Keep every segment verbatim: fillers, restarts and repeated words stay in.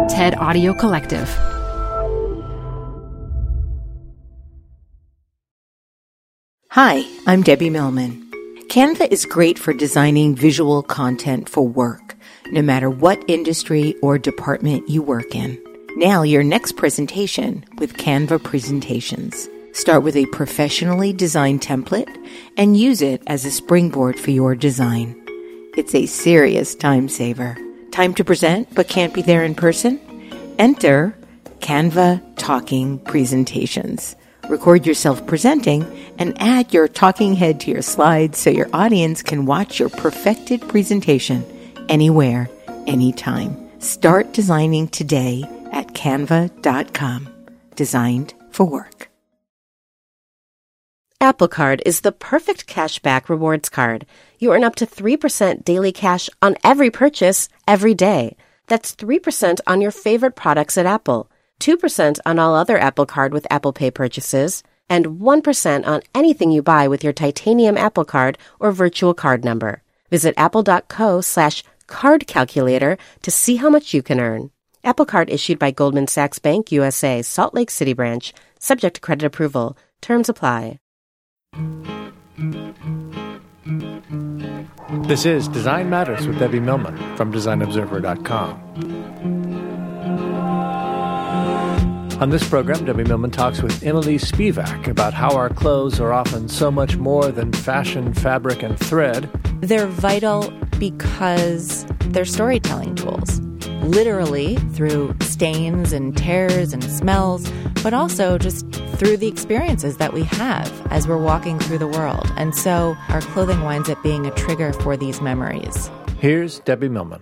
TED Audio Collective. Hi, I'm Debbie Millman. Canva is great for designing visual content for work, no matter what industry or department you work in. Now, your next presentation with Canva Presentations. Start with a professionally designed template and use it as a springboard for your design. It's a serious time saver. Time to present but can't be there in person? Enter Canva Talking Presentations. Record yourself presenting and add your talking head to your slides so your audience can watch your perfected presentation anywhere, anytime. Start designing today at canva dot com. Designed for work. Apple Card is the perfect cashback rewards card. You earn up to three percent daily cash on every purchase, every day. That's three percent on your favorite products at Apple, two percent on all other Apple Card with Apple Pay purchases, and one percent on anything you buy with your titanium Apple Card or virtual card number. Visit apple.co slash card calculator to see how much you can earn. Apple Card issued by Goldman Sachs Bank U S A, Salt Lake City branch, subject to credit approval. Terms apply. This is Design Matters with Debbie Millman from design observer dot com. On this program, Debbie Millman talks with Emily Spivak about how our clothes are often so much more than fashion, fabric, and thread. They're vital because they're storytelling tools, literally through stains and tears and smells, but also just through the experiences that we have as we're walking through the world. And so our clothing winds up being a trigger for these memories. Here's Debbie Millman.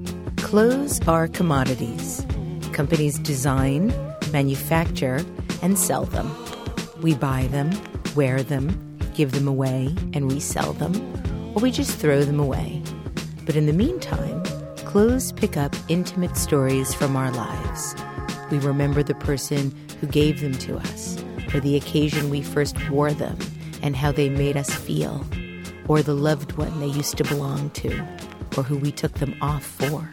Clothes are commodities. Companies design, manufacture, and sell them. We buy them, wear them, give them away, and resell them, or we just throw them away. But in the meantime, clothes pick up intimate stories from our lives. We remember the person who gave them to us, or the occasion we first wore them, and how they made us feel, or the loved one they used to belong to, or who we took them off for.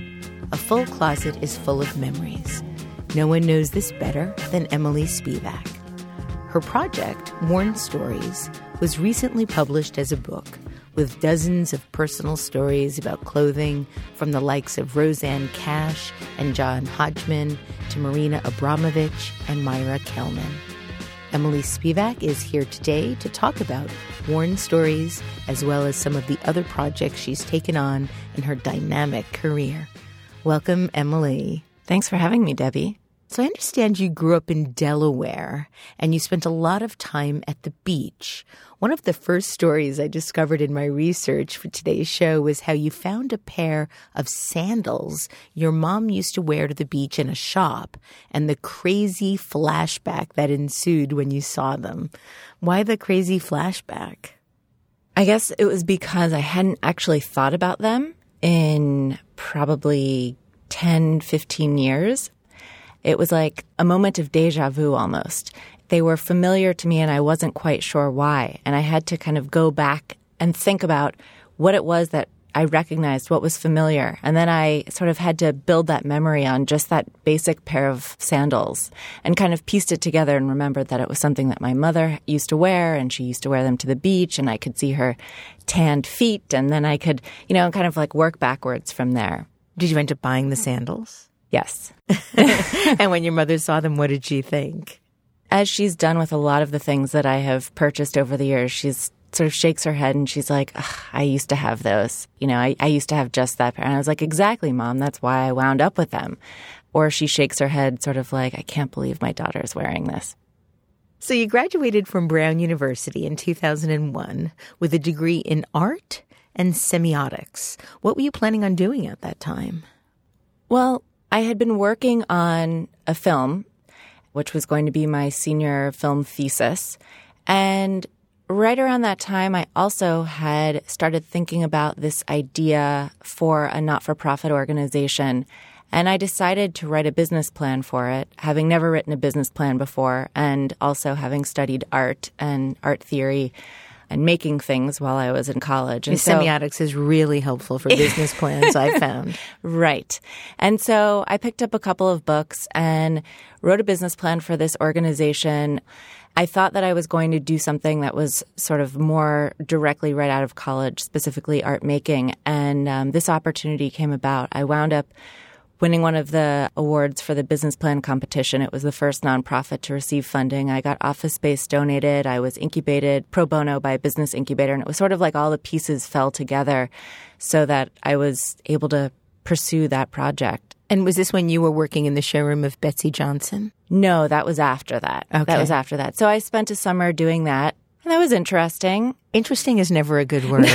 A full closet is full of memories. No one knows this better than Emily Spivak. Her project, Worn Stories, was recently published as a book with dozens of personal stories about clothing from the likes of Roseanne Cash and John Hodgman to Marina Abramovich and Myra Kelman. Emily Spivak is here today to talk about Worn Stories as well as some of the other projects she's taken on in her dynamic career. Welcome, Emily. Thanks for having me, Debbie. So I understand you grew up in Delaware and you spent a lot of time at the beach. One of the first stories I discovered in my research for today's show was how you found a pair of sandals your mom used to wear to the beach in a shop and the crazy flashback that ensued when you saw them. Why the crazy flashback? I guess it was because I hadn't actually thought about them in probably ten, fifteen years. It was like a moment of deja vu almost. They were familiar to me and I wasn't quite sure why. And I had to kind of go back and think about what it was that I recognized, what was familiar. And then I sort of had to build that memory on just that basic pair of sandals and kind of pieced it together and remembered that it was something that my mother used to wear and she used to wear them to the beach and I could see her tanned feet and then I could, you know, kind of like work backwards from there. Did you end up buying the sandals? Yes. And when your mother saw them, what did she think? As she's done with a lot of the things that I have purchased over the years, she's sort of shakes her head and she's like, I used to have those. You know, I, I used to have just that pair. And I was like, exactly, Mom. That's why I wound up with them. Or she shakes her head sort of like, I can't believe my daughter's wearing this. So you graduated from Brown University in two thousand one with a degree in art and semiotics. What were you planning on doing at that time? Well, I had been working on a film, which was going to be my senior film thesis. And right around that time, I also had started thinking about this idea for a not-for-profit organization. And I decided to write a business plan for it, having never written a business plan before and also having studied art and art theory. and making things while I was in college. And so, semiotics is really helpful for business plans, I found. Right. And so I picked up a couple of books and wrote a business plan for this organization. I thought that I was going to do something that was sort of more directly right out of college, specifically art making. And um, this opportunity came about. I wound up winning one of the awards for the business plan competition. It was the first nonprofit to receive funding. I got office space donated. I was incubated pro bono by a business incubator. And it was sort of like all the pieces fell together so that I was able to pursue that project. And was this when you were working in the showroom of Betsey Johnson? No, that was after that. Okay. That was after that. So I spent a summer doing that. And that was interesting. Interesting is never a good word.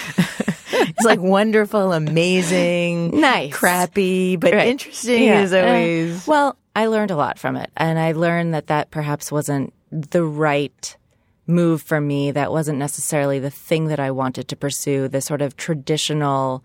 It's like wonderful, amazing, nice, crappy, but right. interesting yeah. is always. Uh, well, I learned a lot from it. And I learned that that perhaps wasn't the right move for me. That wasn't necessarily the thing that I wanted to pursue, the sort of traditional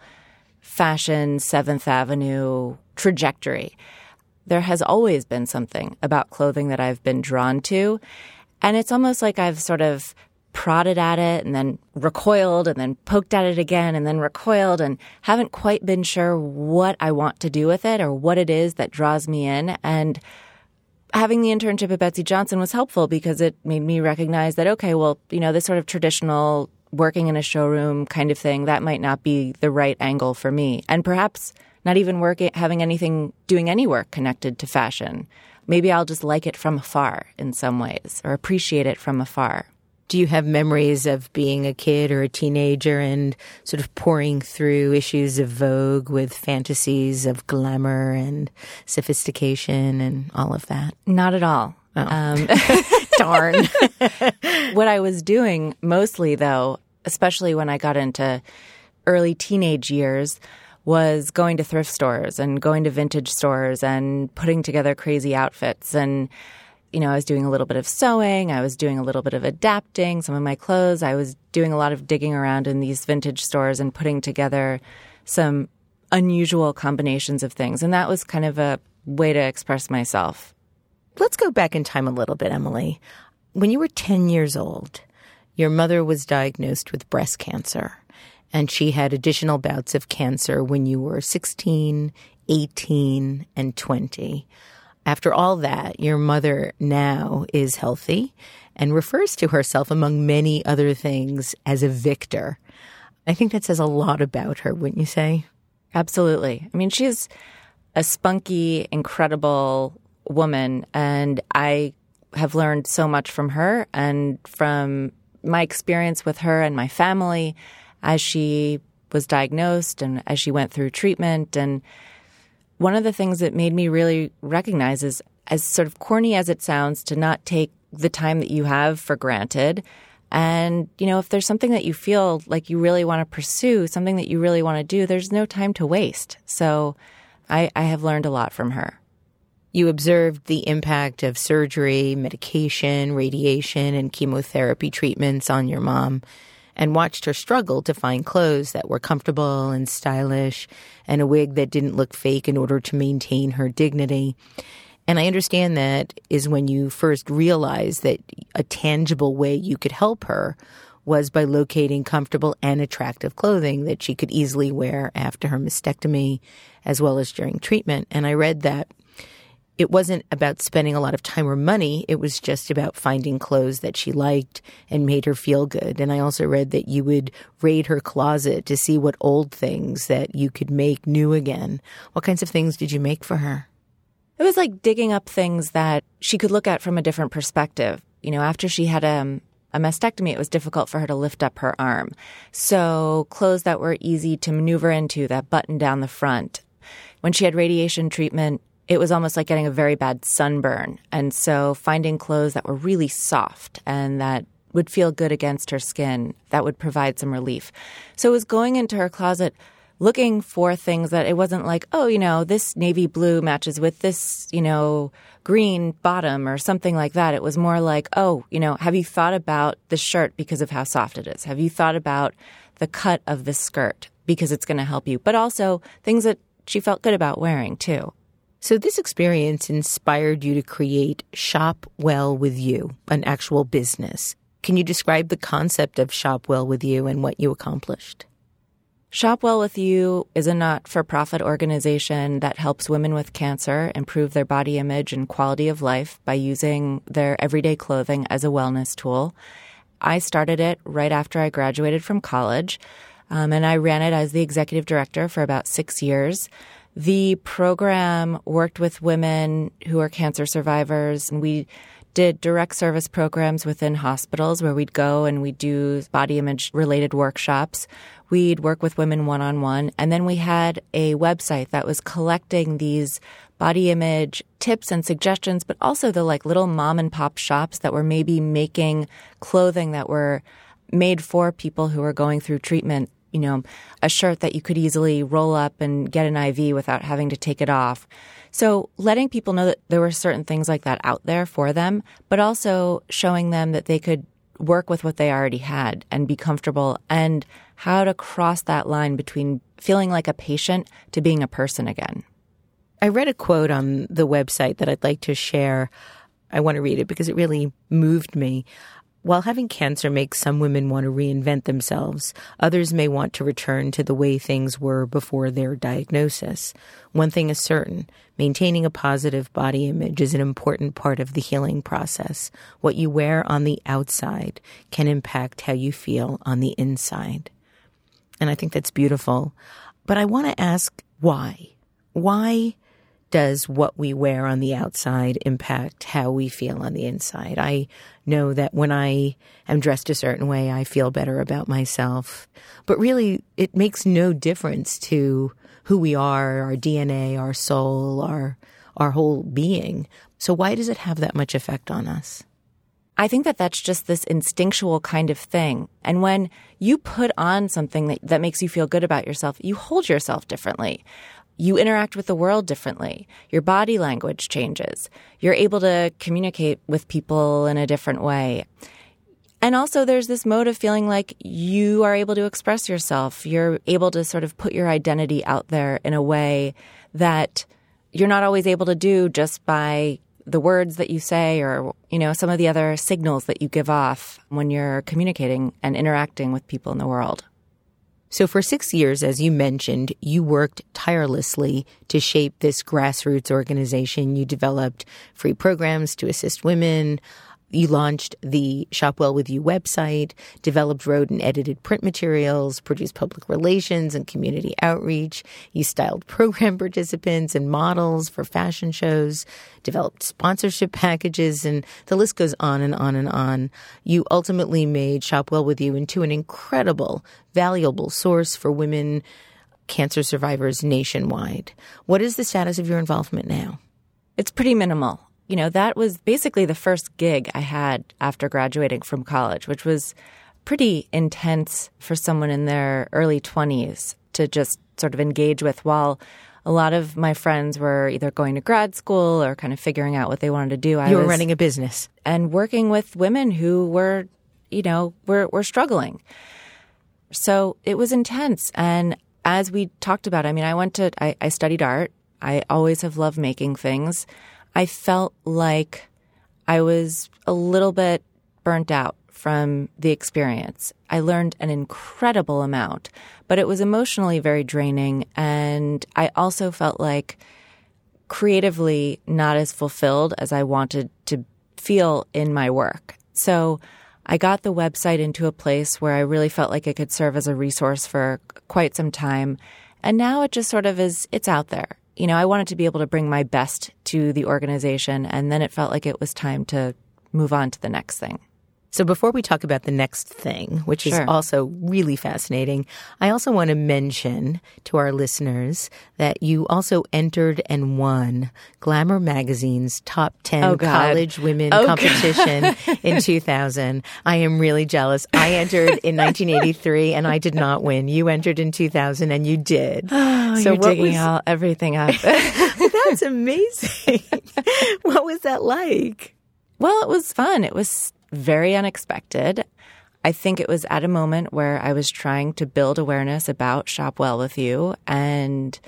fashion Seventh Avenue trajectory. There has always been something about clothing that I've been drawn to. And it's almost like I've sort of prodded at it and then recoiled and then poked at it again and then recoiled and haven't quite been sure what I want to do with it or what it is that draws me in. And having the internship at Betsey Johnson was helpful because it made me recognize that, okay, well, you know, this sort of traditional working in a showroom kind of thing, that might not be the right angle for me. And perhaps not even working, having anything, doing any work connected to fashion. Maybe I'll just like it from afar in some ways or appreciate it from afar. Do you have memories of being a kid or a teenager and sort of pouring through issues of Vogue with fantasies of glamour and sophistication and all of that? Not at all. Oh. Um, Darn. What I was doing mostly, though, especially when I got into early teenage years, was going to thrift stores and going to vintage stores and putting together crazy outfits. And you know, I was doing a little bit of sewing. I was doing a little bit of adapting some of my clothes. I was doing a lot of digging around in these vintage stores and putting together some unusual combinations of things. And that was kind of a way to express myself. Let's go back in time a little bit, Emily. When you were ten years old, your mother was diagnosed with breast cancer, and she had additional bouts of cancer when you were sixteen, eighteen, and twenty. After all that, your mother now is healthy and refers to herself, among many other things, as a victor. I think that says a lot about her, wouldn't you say? Absolutely. I mean, she's a spunky, incredible woman, and I have learned so much from her and from my experience with her and my family as she was diagnosed and as she went through treatment. And one of the things that made me really recognize is, as sort of corny as it sounds, to not take the time that you have for granted. And, you know, if there's something that you feel like you really want to pursue, something that you really want to do, there's no time to waste. So I, I have learned a lot from her. You observed the impact of surgery, medication, radiation, and chemotherapy treatments on your mom, and watched her struggle to find clothes that were comfortable and stylish and a wig that didn't look fake in order to maintain her dignity. And I understand that is when you first realized that a tangible way you could help her was by locating comfortable and attractive clothing that she could easily wear after her mastectomy as well as during treatment. And I read that it wasn't about spending a lot of time or money. It was just about finding clothes that she liked and made her feel good. And I also read that you would raid her closet to see what old things that you could make new again. What kinds of things did you make for her? It was like digging up things that she could look at from a different perspective. You know, after she had a, a mastectomy, it was difficult for her to lift up her arm. So clothes that were easy to maneuver into, that buttoned down the front. When she had radiation treatment, it was almost like getting a very bad sunburn. And so finding clothes that were really soft and that would feel good against her skin, that would provide some relief. So it was going into her closet looking for things that it wasn't like, oh, you know, this navy blue matches with this, you know, green bottom or something like that. It was more like, oh, you know, have you thought about the shirt because of how soft it is? Have you thought about the cut of the skirt because it's going to help you? But also things that she felt good about wearing, too. So this experience inspired you to create Shop Well With You, an actual business. Can you describe the concept of Shop Well With You and what you accomplished? Shop Well With You is a not-for-profit organization that helps women with cancer improve their body image and quality of life by using their everyday clothing as a wellness tool. I started it right after I graduated from college, um, and I ran it as the executive director for about six years. The program worked with women who are cancer survivors, and we did direct service programs within hospitals where we'd go and we'd do body image related workshops. We'd work with women one-on-one. And then we had a website that was collecting these body image tips and suggestions, but also the like little mom and pop shops that were maybe making clothing that were made for people who were going through treatment. You know, a shirt that you could easily roll up and get an I V without having to take it off. So letting people know that there were certain things like that out there for them, but also showing them that they could work with what they already had and be comfortable, and how to cross that line between feeling like a patient to being a person again. I read a quote on the website that I'd like to share. I want to read it because it really moved me. While having cancer makes some women want to reinvent themselves, others may want to return to the way things were before their diagnosis. One thing is certain, maintaining a positive body image is an important part of the healing process. What you wear on the outside can impact how you feel on the inside. And I think that's beautiful. But I want to ask why? Why does what we wear on the outside impact how we feel on the inside? I know that when I am dressed a certain way, I feel better about myself. But really, it makes no difference to who we are, our D N A, our soul, our our whole being. So why does it have that much effect on us? I think that that's just this instinctual kind of thing. And when you put on something that, that makes you feel good about yourself, you hold yourself differently. You interact with the world differently. Your body language changes. You're able to communicate with people in a different way. And also there's this mode of feeling like you are able to express yourself. You're able to sort of put your identity out there in a way that you're not always able to do just by the words that you say or, you know, some of the other signals that you give off when you're communicating and interacting with people in the world. So for six years, as you mentioned, you worked tirelessly to shape this grassroots organization. You developed free programs to assist women. You launched the Shop Well With You website, developed, wrote, and edited print materials, produced public relations and community outreach. You styled program participants and models for fashion shows, developed sponsorship packages, and the list goes on and on and on. You ultimately made Shop Well With You into an incredible, valuable source for women cancer survivors nationwide. What is the status of your involvement now? It's pretty minimal. You know, that was basically the first gig I had after graduating from college, which was pretty intense for someone in their early twenties to just sort of engage with, while a lot of my friends were either going to grad school or kind of figuring out what they wanted to do. I you were was, running a business. And working with women who were, you know, were, were struggling. So it was intense. And as we talked about, I mean, I went to, I, I studied art. I always have loved making things. I felt like I was a little bit burnt out from the experience. I learned an incredible amount, but it was emotionally very draining. And I also felt like creatively not as fulfilled as I wanted to feel in my work. So I got the website into a place where I really felt like it could serve as a resource for quite some time. And now it just sort of is, it's out there. You know, I wanted to be able to bring my best to the organization, and then it felt like it was time to move on to the next thing. So before we talk about the next thing, which Sure. is also really fascinating, I also want to mention to our listeners that you also entered and won Glamour Magazine's top ten Oh, God. college women Oh, competition in two thousand. I am really jealous. I entered in nineteen eighty-three and I did not win. You entered in two thousand and you did. Oh, so you're what digging was, all, everything up. That's amazing. What was that like? Well, it was fun. It was very unexpected. I think it was at a moment where I was trying to build awareness about Shop Well With You, and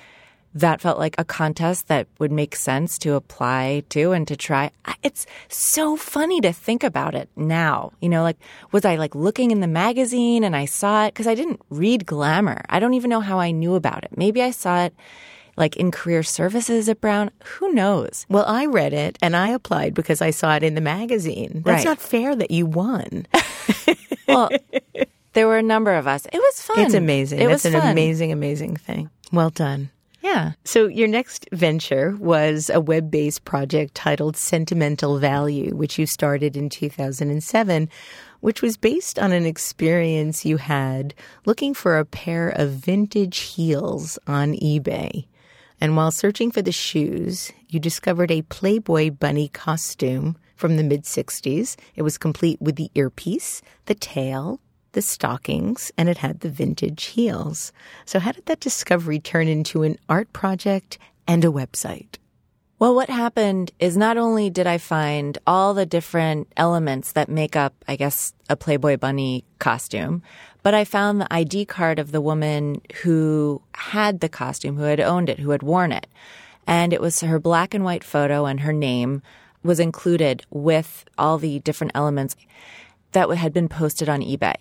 that felt like a contest that would make sense to apply to and to try. It's so funny to think about it now. You know, like, was I like looking in the magazine and I saw it? Because I didn't read Glamour. I don't even know how I knew about it. Maybe I saw it like in career services at Brown. Who knows? Well, I read it and I applied because I saw it in the magazine. That's Right. not fair that you won. Well, there were a number of us. It was fun. It's amazing. It That's was an fun. amazing, amazing thing. Well done. Yeah. So your next venture was a web-based project titled Sentimental Value, which you started in two thousand seven, which was based on an experience you had looking for a pair of vintage heels on eBay. And while searching for the shoes, you discovered a Playboy bunny costume from the mid-sixties. It was complete with the earpiece, the tail, the stockings, and it had the vintage heels. So how did that discovery turn into an art project and a website? Well, what happened is not only did I find all the different elements that make up, I guess, a Playboy bunny costume, but I found the I D card of the woman who had the costume, who had owned it, who had worn it. And it was her black and white photo, and her name was included with all the different elements that had been posted on eBay.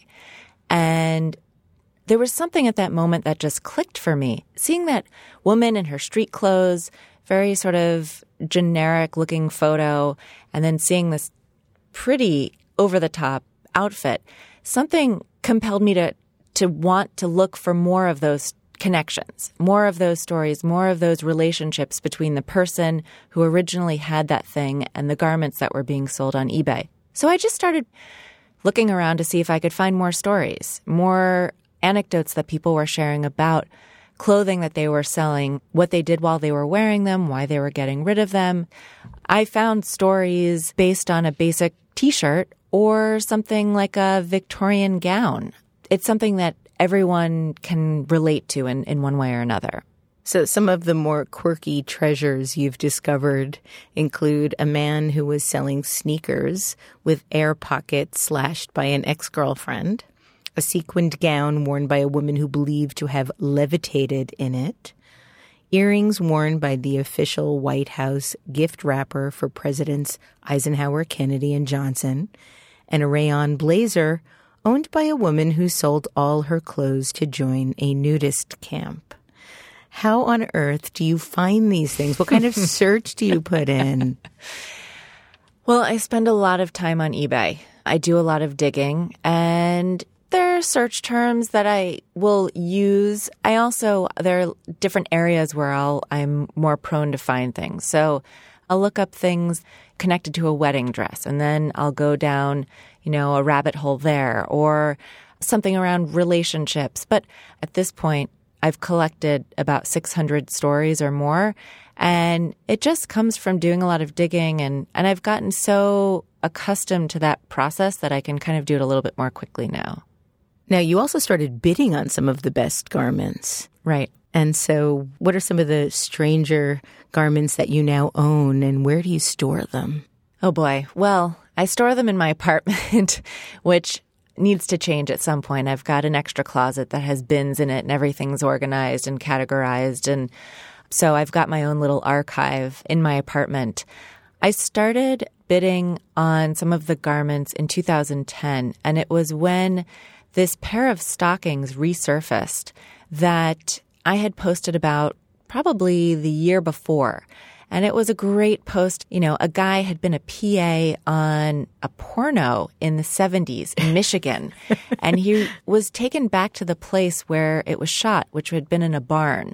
And there was something at that moment that just clicked for me. Seeing that woman in her street clothes, very sort of generic-looking photo, and then seeing this pretty over-the-top outfit, something compelled me to to want to look for more of those connections, more of those stories, more of those relationships between the person who originally had that thing and the garments that were being sold on eBay. So I just started looking around to see if I could find more stories, more anecdotes that people were sharing about clothing that they were selling, what they did while they were wearing them, why they were getting rid of them. I found stories based on a basic T-shirt or something like a Victorian gown. It's something that everyone can relate to in, in one way or another. So some of the more quirky treasures you've discovered include a man who was selling sneakers with air pockets slashed by an ex-girlfriend, a sequined gown worn by a woman who believed to have levitated in it, earrings worn by the official White House gift wrapper for Presidents Eisenhower, Kennedy, and Johnson, and a rayon blazer owned by a woman who sold all her clothes to join a nudist camp. How on earth do you find these things? What kind of search do you put in? Well, I spend a lot of time on eBay. I do a lot of digging, and there are search terms that I will use. I also, there are different areas where I'll, I'm more prone to find things. So I'll look up things connected to a wedding dress, and then I'll go down, you know, a rabbit hole there, or something around relationships. But at this point, I've collected about six hundred stories or more, and it just comes from doing a lot of digging, and, and I've gotten so accustomed to that process that I can kind of do it a little bit more quickly now. Now, you also started bidding on some of the best garments. Right. And so what are some of the stranger garments that you now own, and where do you store them? Oh, boy. Well, I store them in my apartment, which needs to change at some point. I've got an extra closet that has bins in it, and everything's organized and categorized. And so I've got my own little archive in my apartment. I started bidding on some of the garments in two thousand ten, and it was when this pair of stockings resurfaced that I had posted about probably the year before. And it was a great post. You know, a guy had been a P A on a porno in the seventies in Michigan. And he was taken back to the place where it was shot, which had been in a barn.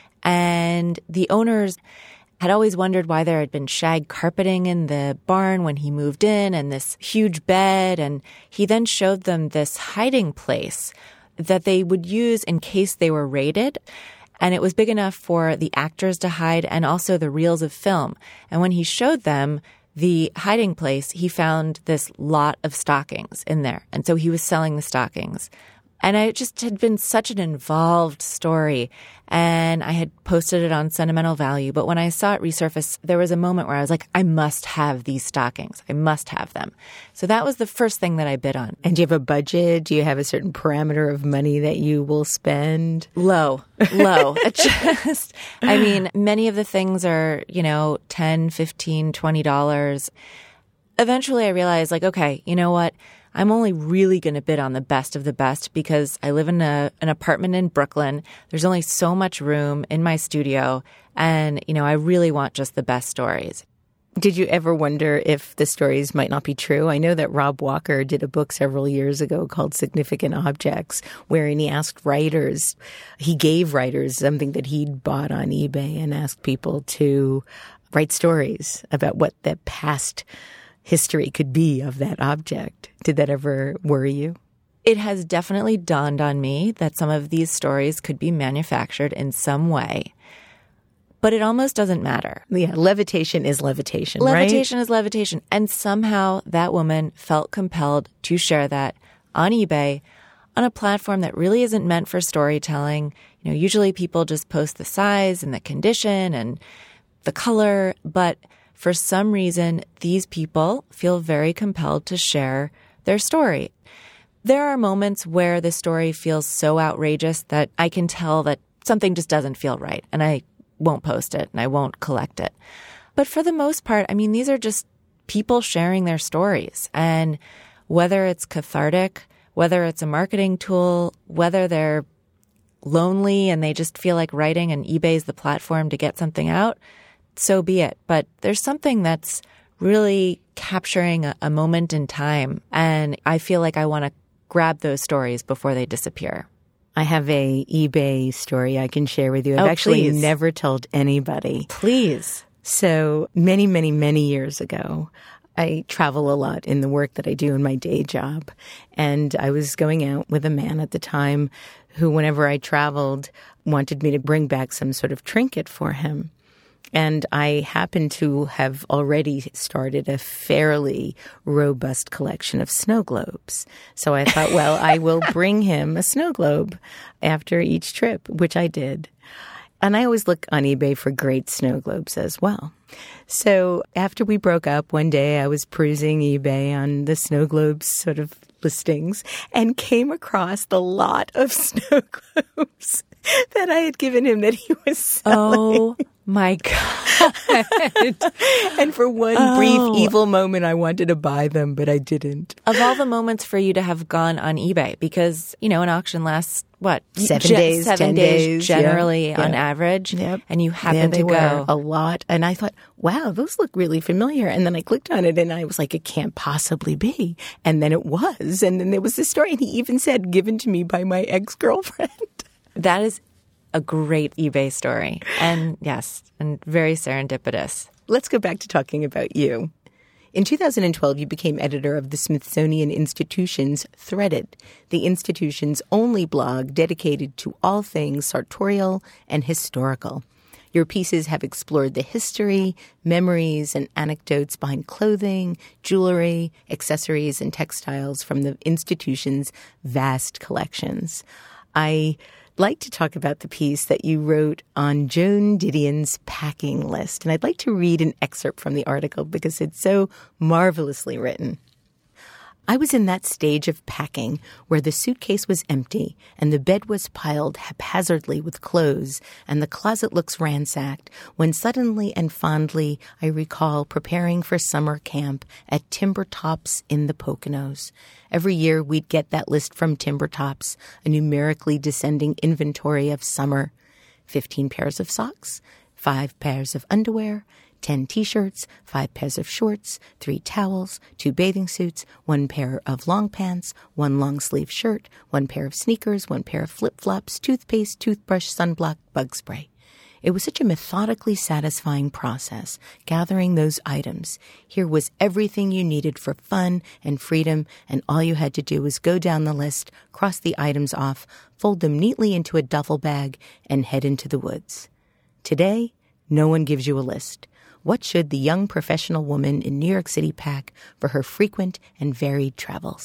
And the owners had always wondered why there had been shag carpeting in the barn when he moved in, and this huge bed. And he then showed them this hiding place that they would use in case they were raided. And it was big enough for the actors to hide and also the reels of film. And when he showed them the hiding place, he found this lot of stockings in there. And so he was selling the stockings. And it just had been such an involved story. And I had posted it on Sentimental Value. But when I saw it resurface, there was a moment where I was like, I must have these stockings. I must have them. So that was the first thing that I bid on. And do you have a budget? Do you have a certain parameter of money that you will spend? Low, low. It just, I mean, many of the things are, you know, ten, fifteen, twenty dollars. Eventually I realized, like, okay, you know what? I'm only really going to bid on the best of the best because I live in a, an apartment in Brooklyn. There's only so much room in my studio. And, you know, I really want just the best stories. Did you ever wonder if the stories might not be true? I know that Rob Walker did a book several years ago called Significant Objects, wherein he asked writers, he gave writers something that he'd bought on eBay and asked people to write stories about what the past history could be of that object. Did that ever worry you? It has definitely dawned on me that some of these stories could be manufactured in some way. But it almost doesn't matter. Yeah, levitation is levitation, Levitation right? is levitation. And somehow that woman felt compelled to share that on eBay on a platform that really isn't meant for storytelling. You know, usually people just post the size and the condition and the color, but for some reason, these people feel very compelled to share their story. There are moments where the story feels so outrageous that I can tell that something just doesn't feel right, and I won't post it and I won't collect it. But for the most part, I mean, these are just people sharing their stories. And whether it's cathartic, whether it's a marketing tool, whether they're lonely and they just feel like writing and eBay's the platform to get something out, so be it. But there's something that's really capturing a, a moment in time. And I feel like I want to grab those stories before they disappear. I have a eBay story I can share with you. I've oh, actually please. never told anybody. Please. So many, many, many years ago, I travel a lot in the work that I do in my day job. And I was going out with a man at the time who, whenever I traveled, wanted me to bring back some sort of trinket for him. And I happen to have already started a fairly robust collection of snow globes. So I thought, well, I will bring him a snow globe after each trip, which I did. And I always look on eBay for great snow globes as well. So after we broke up, one day I was perusing eBay on the snow globes sort of listings and came across the lot of snow globes that I had given him that he was selling. Oh, my God. And for one oh. brief evil moment, I wanted to buy them, but I didn't. Of all the moments for you to have gone on eBay, because, you know, an auction lasts, what? Seven Ge- days, seven ten days, days. generally yeah, on yeah. average. Yep. And you happen yeah, they to were go. a lot. And I thought, wow, those look really familiar. And then I clicked on it and I was like, it can't possibly be. And then it was. And then there was this story. And he even said, given to me by my ex-girlfriend. That is a great eBay story. And yes, and very serendipitous. Let's go back to talking about you. In two thousand twelve, you became editor of the Smithsonian Institution's Threaded, the institution's only blog dedicated to all things sartorial and historical. Your pieces have explored the history, memories, and anecdotes behind clothing, jewelry, accessories, and textiles from the institution's vast collections. I like to talk about the piece that you wrote on Joan Didion's packing list. And I'd like to read an excerpt from the article because it's so marvelously written. I was in that stage of packing where the suitcase was empty and the bed was piled haphazardly with clothes and the closet looks ransacked when suddenly and fondly I recall preparing for summer camp at Timber Tops in the Poconos. Every year we'd get that list from Timber Tops, a numerically descending inventory of summer. Fifteen pairs of socks, five pairs of underwear, ten T-shirts, five pairs of shorts, three towels, two bathing suits, one pair of long pants, one long-sleeve shirt, one pair of sneakers, one pair of flip-flops, toothpaste, toothbrush, sunblock, bug spray. It was such a methodically satisfying process, gathering those items. Here was everything you needed for fun and freedom, and all you had to do was go down the list, cross the items off, fold them neatly into a duffel bag, and head into the woods. Today, no one gives you a list. What should the young professional woman in New York City pack for her frequent and varied travels?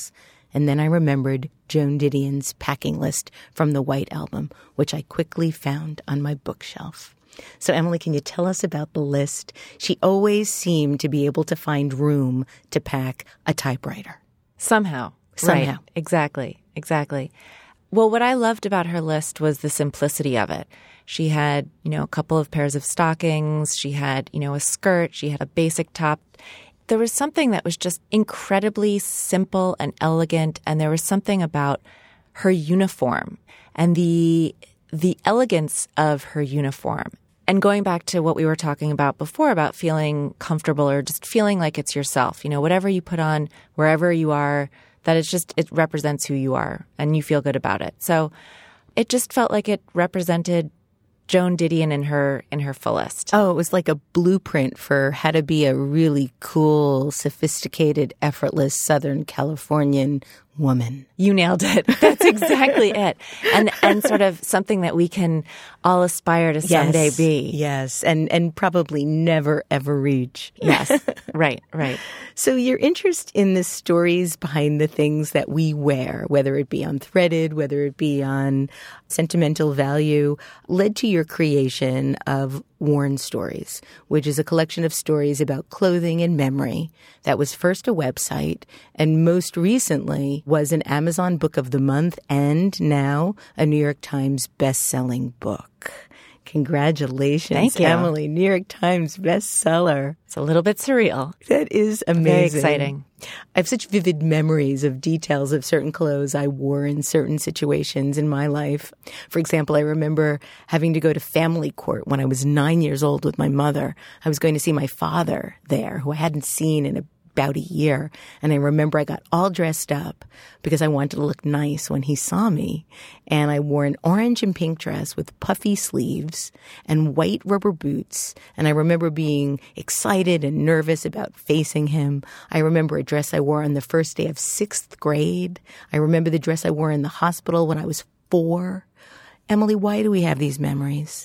And then I remembered Joan Didion's Packing List from the White Album, which I quickly found on my bookshelf. So, Emily, can you tell us about the list? She always seemed to be able to find room to pack a typewriter. Somehow. Somehow. Right. Exactly. Exactly. Well, what I loved about her list was the simplicity of it. She had, you know, a couple of pairs of stockings. She had, you know, a skirt. She had a basic top. There was something that was just incredibly simple and elegant, and there was something about her uniform and the the elegance of her uniform. And going back to what we were talking about before about feeling comfortable or just feeling like it's yourself, you know, whatever you put on, wherever you are, that it's just, it represents who you are and you feel good about it. So it just felt like it represented Joan Didion in her in her fullest. Oh, it was like a blueprint for how to be a really cool, sophisticated, effortless Southern Californian woman. You nailed it. That's exactly it. And and sort of something that we can all aspire to someday Yes. be. Yes, and and probably never, ever reach. Yes. Right, right. So your interest in the stories behind the things that we wear, whether it be on threaded, whether it be on sentimental value, led to your creation of Worn Stories, which is a collection of stories about clothing and memory that was first a website and most recently was an Amazon Book of the Month and now a New York Times best-selling book. Congratulations, Thank you. Emily, New York Times bestseller. It's a little bit surreal. That is amazing. Very exciting. I have such vivid memories of details of certain clothes I wore in certain situations in my life. For example, I remember having to go to family court when I was nine years old with my mother. I was going to see my father there, who I hadn't seen in a about a year. And I remember I got all dressed up because I wanted to look nice when he saw me. And I wore an orange and pink dress with puffy sleeves and white rubber boots. And I remember being excited and nervous about facing him. I remember a dress I wore on the first day of sixth grade. I remember the dress I wore in the hospital when I was four. Emily, why do we have these memories?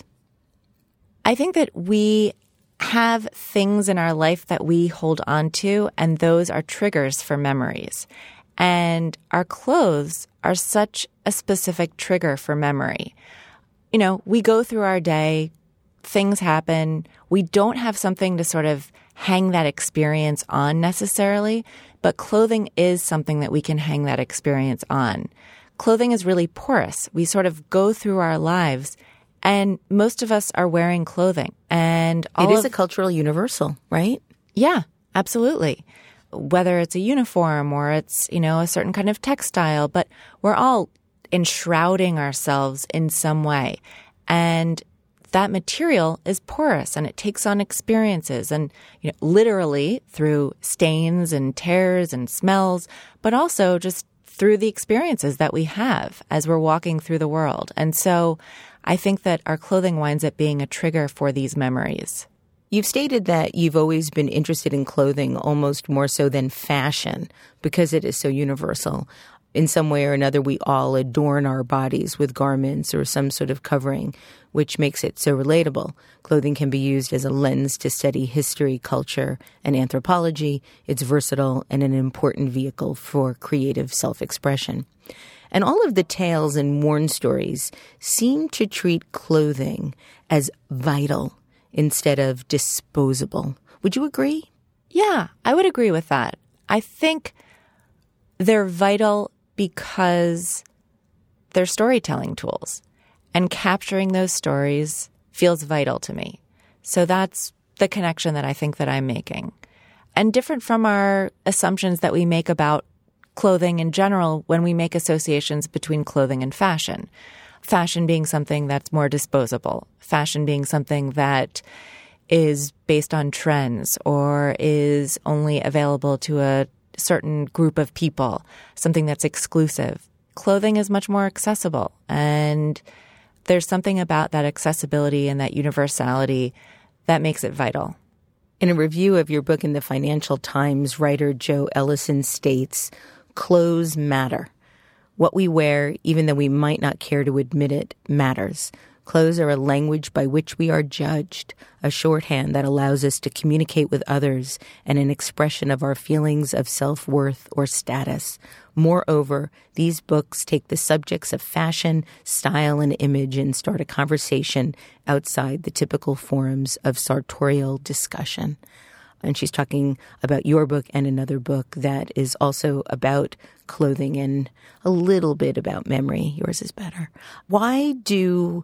I think that we have things in our life that we hold on to, and those are triggers for memories. And our clothes are such a specific trigger for memory. You know, we go through our day, things happen. We don't have something to sort of hang that experience on necessarily, but clothing is something that we can hang that experience on. Clothing is really porous. We sort of go through our lives, and most of us are wearing clothing. And all It is of, a cultural universal, right? Yeah, absolutely. Whether it's a uniform or it's, you know, a certain kind of textile, but we're all enshrouding ourselves in some way. And that material is porous and it takes on experiences and, you know, literally through stains and tears and smells, but also just through the experiences that we have as we're walking through the world. And so I think that our clothing winds up being a trigger for these memories. You've stated that you've always been interested in clothing almost more so than fashion because it is so universal. In some way or another, we all adorn our bodies with garments or some sort of covering, which makes it so relatable. Clothing can be used as a lens to study history, culture, and anthropology. It's versatile and an important vehicle for creative self-expression. And all of the tales and Worn Stories seem to treat clothing as vital instead of disposable. Would you agree? Yeah, I would agree with that. I think they're vital because they're storytelling tools, and capturing those stories feels vital to me. So that's the connection that I think that I'm making. And different from our assumptions that we make about clothing in general when we make associations between clothing and fashion. Fashion being something that's more disposable. Fashion being something that is based on trends or is only available to a certain group of people, something that's exclusive. Clothing is much more accessible, and there's something about that accessibility and that universality that makes it vital. In a review of your book in the Financial Times, writer Joe Ellison states, "Clothes matter. What we wear, even though we might not care to admit it, matters. Clothes are a language by which we are judged, a shorthand that allows us to communicate with others, and an expression of our feelings of self-worth or status. Moreover, these books take the subjects of fashion, style, and image and start a conversation outside the typical forms of sartorial discussion. And she's talking about your book and another book that is also about clothing and a little bit about memory. Yours is better. Why do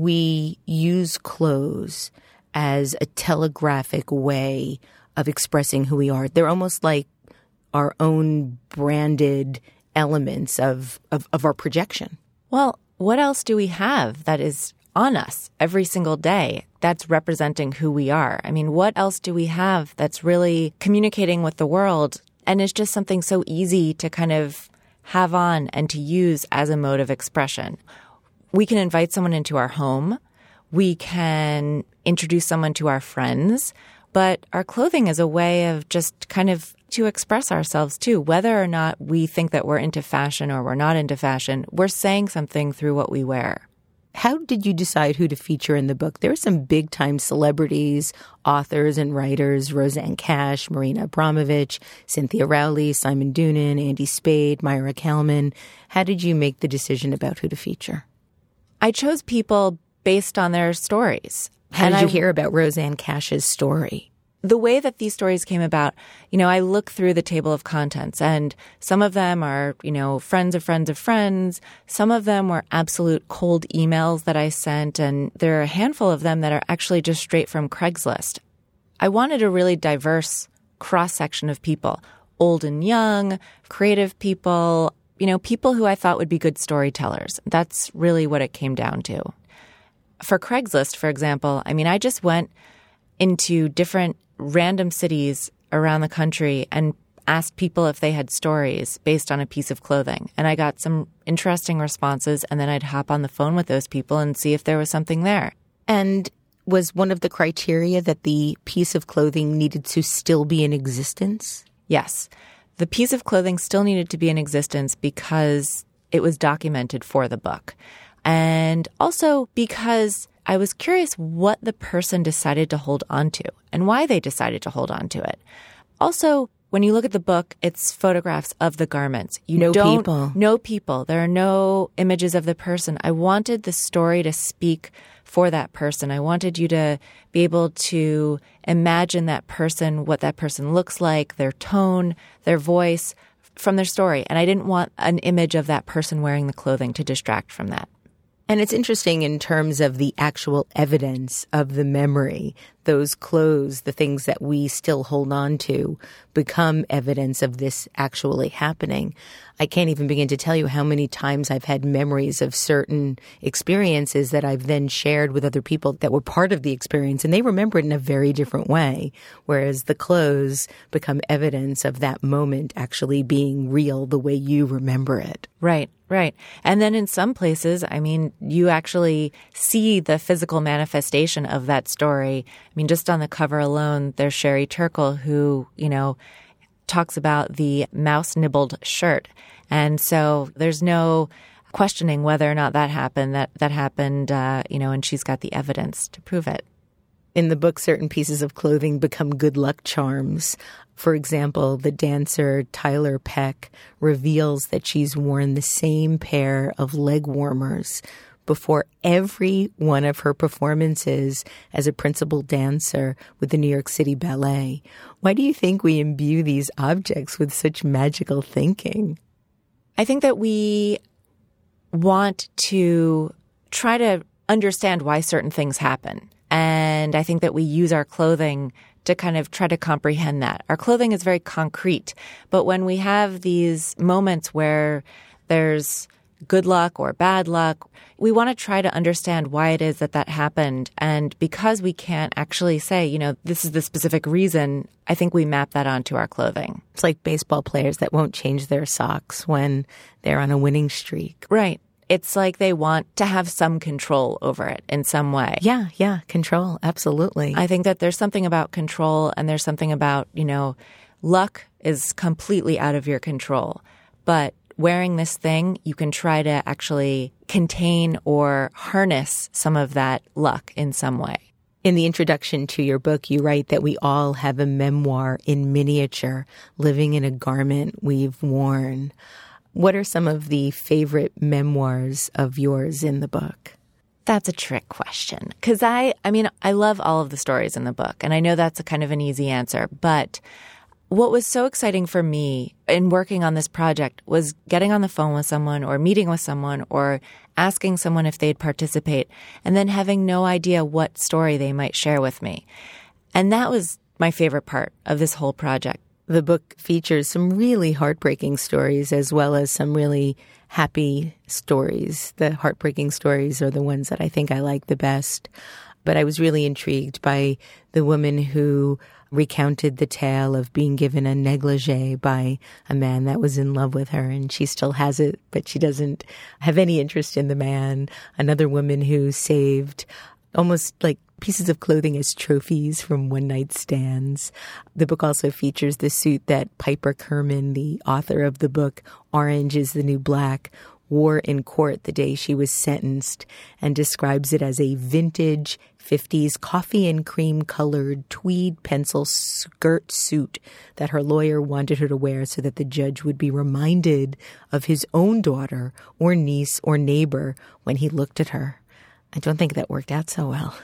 we use clothes as a telegraphic way of expressing who we are? They're almost like our own branded elements of, of, of our projection. Well, what else do we have that is on us every single day that's representing who we are? I mean, what else do we have that's really communicating with the world and is just something so easy to kind of have on and to use as a mode of expression? We can invite someone into our home. We can introduce someone to our friends. But our clothing is a way of just kind of to express ourselves too. Whether or not we think that we're into fashion or we're not into fashion, we're saying something through what we wear. How did you decide who to feature in the book? There are some big-time celebrities, authors and writers, Roseanne Cash, Marina Abramovich, Cynthia Rowley, Simon Doonan, Andy Spade, Myra Kalman. How did you make the decision about who to feature? I chose people based on their stories. How and did you I, hear about Roseanne Cash's story? The way that these stories came about, you know, I look through the table of contents and some of them are, you know, friends of friends of friends. Some of them were absolute cold emails that I sent, and there are a handful of them that are actually just straight from Craigslist. I wanted a really diverse cross-section of people, old and young, creative people, you know, people who I thought would be good storytellers. That's really what it came down to. For Craigslist, for example, I mean, I just went into different random cities around the country and asked people if they had stories based on a piece of clothing. And I got some interesting responses, and then I'd hop on the phone with those people and see if there was something there. And was one of the criteria that the piece of clothing needed to still be in existence? Yes. The piece of clothing still needed to be in existence because it was documented for the book. And also because I was curious what the person decided to hold on to and why they decided to hold on to it. Also, when you look at the book, it's photographs of the garments. You no don't, people. No people. There are no images of the person. I wanted the story to speak for that person. I wanted you to be able to imagine that person, what that person looks like, their tone, their voice from their story. And I didn't want an image of that person wearing the clothing to distract from that. And it's interesting in terms of the actual evidence of the memory. Those clothes, the things that we still hold on to, become evidence of this actually happening. I can't even begin to tell you how many times I've had memories of certain experiences that I've then shared with other people that were part of the experience, and they remember it in a very different way, whereas the clothes become evidence of that moment actually being real the way you remember it. Right, right. And then in some places, I mean, you actually see the physical manifestation of that story. I mean, just on the cover alone, there's Sherry Turkle who, you know, talks about the mouse-nibbled shirt. And so there's no questioning whether or not that happened, that, that happened, uh, you know, and she's got the evidence to prove it. In the book, certain pieces of clothing become good luck charms. For example, the dancer Tyler Peck reveals that she's worn the same pair of leg warmers before every one of her performances as a principal dancer with the New York City Ballet. Why do you think we imbue these objects with such magical thinking? I think that we want to try to understand why certain things happen. And I think that we use our clothing to kind of try to comprehend that. Our clothing is very concrete. But when we have these moments where there's good luck or bad luck, we want to try to understand why it is that that happened. And because we can't actually say, you know, this is the specific reason, I think we map that onto our clothing. It's like baseball players that won't change their socks when they're on a winning streak. Right. It's like they want to have some control over it in some way. Yeah, yeah, control, absolutely. I think that there's something about control, and there's something about, you know, luck is completely out of your control. But wearing this thing, you can try to actually contain or harness some of that luck in some way. In the introduction to your book, you write that we all have a memoir in miniature, living in a garment we've worn. What are some of the favorite memoirs of yours in the book? That's a trick question. Because I, I mean, I love all of the stories in the book, and I know that's a kind of an easy answer. But what was so exciting for me in working on this project was getting on the phone with someone or meeting with someone or asking someone if they'd participate and then having no idea what story they might share with me. And that was my favorite part of this whole project. The book features some really heartbreaking stories as well as some really happy stories. The heartbreaking stories are the ones that I think I like the best. But I was really intrigued by the woman who recounted the tale of being given a negligee by a man that was in love with her, and she still has it, but she doesn't have any interest in the man. Another woman who saved almost like pieces of clothing as trophies from one-night stands. The book also features the suit that Piper Kerman, the author of the book Orange is the New Black, wore in court the day she was sentenced, and describes it as a vintage fifties coffee and cream colored tweed pencil skirt suit that her lawyer wanted her to wear so that the judge would be reminded of his own daughter or niece or neighbor when he looked at her. I don't think that worked out so well.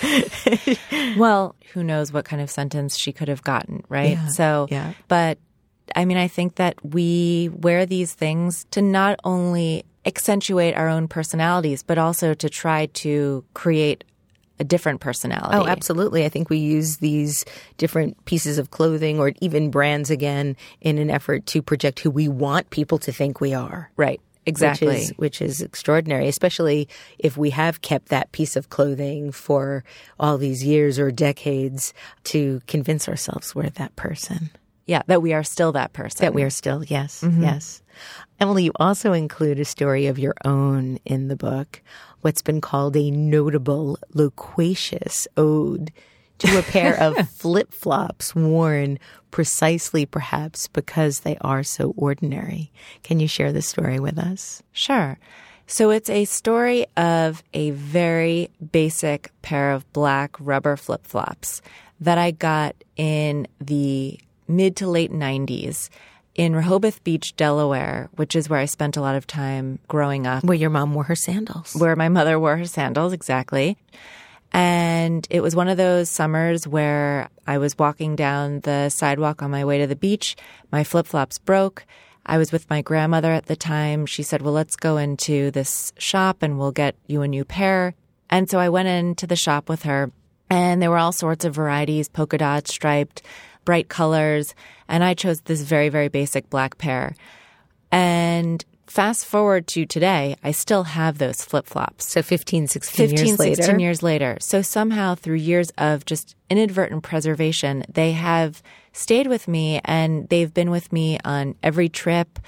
Well, who knows what kind of sentence she could have gotten, right? Yeah, so, yeah. But I mean, I think that we wear these things to not only accentuate our own personalities, but also to try to create a different personality. Oh, absolutely. I think we use these different pieces of clothing or even brands again in an effort to project who we want people to think we are. Right. Exactly. Which is, which is extraordinary, especially if we have kept that piece of clothing for all these years or decades to convince ourselves we're that person. Yeah, that we are still that person. That we are still, yes, mm-hmm. yes. Emily, you also include a story of your own in the book, what's been called a notable, loquacious ode to a pair of flip-flops worn precisely perhaps because they are so ordinary. Can you share the story with us? Sure. So it's a story of a very basic pair of black rubber flip-flops that I got in the mid to late nineties in Rehoboth Beach, Delaware, which is where I spent a lot of time growing up. Where your mom wore her sandals. Where my mother wore her sandals, exactly. And it was one of those summers where I was walking down the sidewalk on my way to the beach. My flip-flops broke. I was with my grandmother at the time. She said, well, let's go into this shop and we'll get you a new pair. And so I went into the shop with her, and there were all sorts of varieties, polka dot, striped, bright colors. And I chose this very, very basic black pair. And fast forward to today, I still have those flip-flops. So fifteen, sixteen fifteen, years later. sixteen years later. So somehow through years of just inadvertent preservation, they have stayed with me, and they've been with me on every trip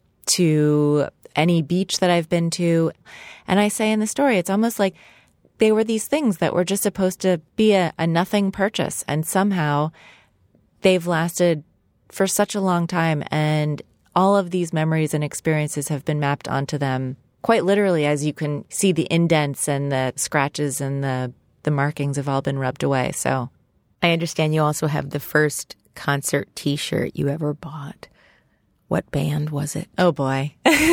to any beach that I've been to. And I say in the story, it's almost like they were these things that were just supposed to be a, a nothing purchase. And somehow they've lasted for such a long time, and all of these memories and experiences have been mapped onto them quite literally, as you can see the indents and the scratches and the, the markings have all been rubbed away. So I understand you also have the first concert T-shirt you ever bought. What band was it? Oh, boy.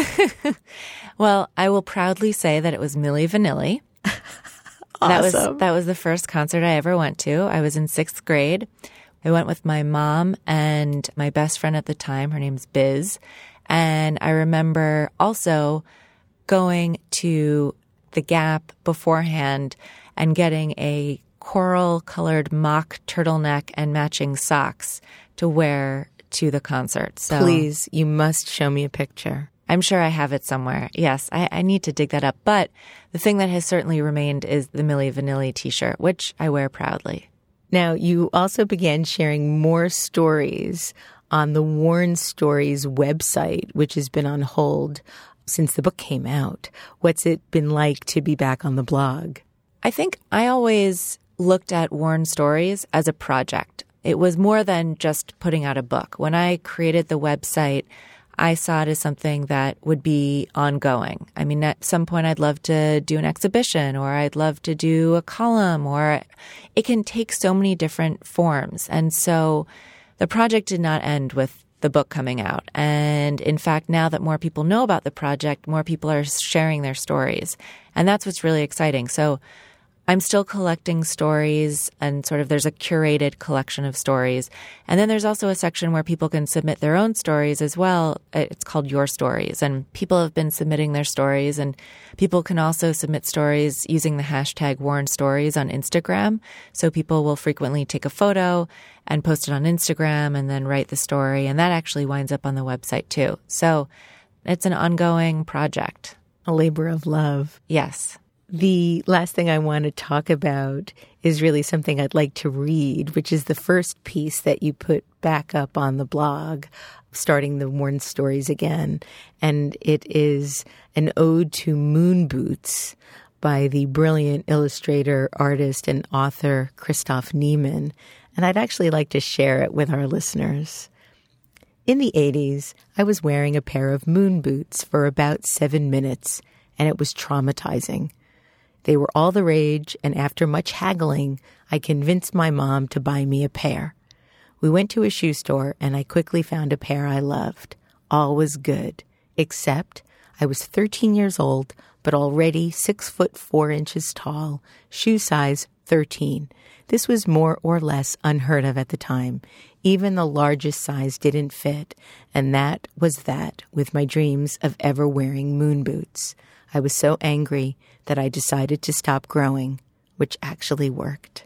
Well, I will proudly say that it was Milli Vanilli. Awesome. That was, that was the first concert I ever went to. I was in sixth grade. I went with my mom and my best friend at the time. Her name's Biz. And I remember also going to the Gap beforehand and getting a coral-colored mock turtleneck and matching socks to wear to the concert. So please, you must show me a picture. I'm sure I have it somewhere. Yes, I, I need to dig that up. But the thing that has certainly remained is the Milli Vanilli T-shirt, which I wear proudly. Now, you also began sharing more stories on the Worn Stories website, which has been on hold since the book came out. What's it been like to be back on the blog? I think I always looked at Worn Stories as a project. It was more than just putting out a book. When I created the website, I saw it as something that would be ongoing. I mean, at some point I'd love to do an exhibition, or I'd love to do a column, or it can take so many different forms. And so the project did not end with the book coming out. And in fact, now that more people know about the project, more people are sharing their stories. And that's what's really exciting. So I'm still collecting stories, and sort of there's a curated collection of stories. And then there's also a section where people can submit their own stories as well. It's called Your Stories. And people have been submitting their stories, and people can also submit stories using the hashtag Warren Stories on Instagram. So people will frequently take a photo and post it on Instagram and then write the story. And that actually winds up on the website too. So it's an ongoing project. A labor of love. Yes. The last thing I want to talk about is really something I'd like to read, which is the first piece that you put back up on the blog, starting the Warren Stories again. And it is an ode to moon boots by the brilliant illustrator, artist, and author Christoph Niemann. And I'd actually like to share it with our listeners. In the eighties, I was wearing a pair of moon boots for about seven minutes, and it was traumatizing. They were all the rage, and after much haggling, I convinced my mom to buy me a pair. We went to a shoe store, and I quickly found a pair I loved. All was good, except I was thirteen years old, but already six foot four inches tall, shoe size thirteen. This was more or less unheard of at the time. Even the largest size didn't fit, and that was that with my dreams of ever wearing moon boots. I was so angry that I decided to stop growing, which actually worked.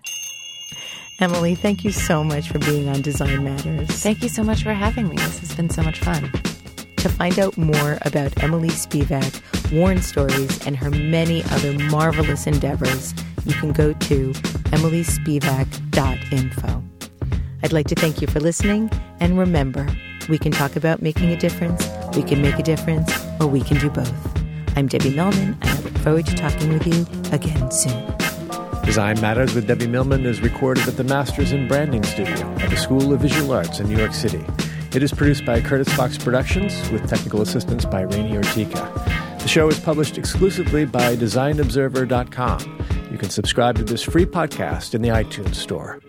Emily, thank you so much for being on Design Matters. Thank you so much for having me. This has been so much fun. To find out more about Emily Spivak, Warren Stories, and her many other marvelous endeavors, you can go to emily spivak dot info. I'd like to thank you for listening, and remember, we can talk about making a difference, we can make a difference, or we can do both. I'm Debbie Millman, and I look forward to talking with you again soon. Design Matters with Debbie Millman is recorded at the Masters in Branding Studio at the School of Visual Arts in New York City. It is produced by Curtis Fox Productions with technical assistance by Rainey Ortica. The show is published exclusively by design observer dot com. You can subscribe to this free podcast in the iTunes Store.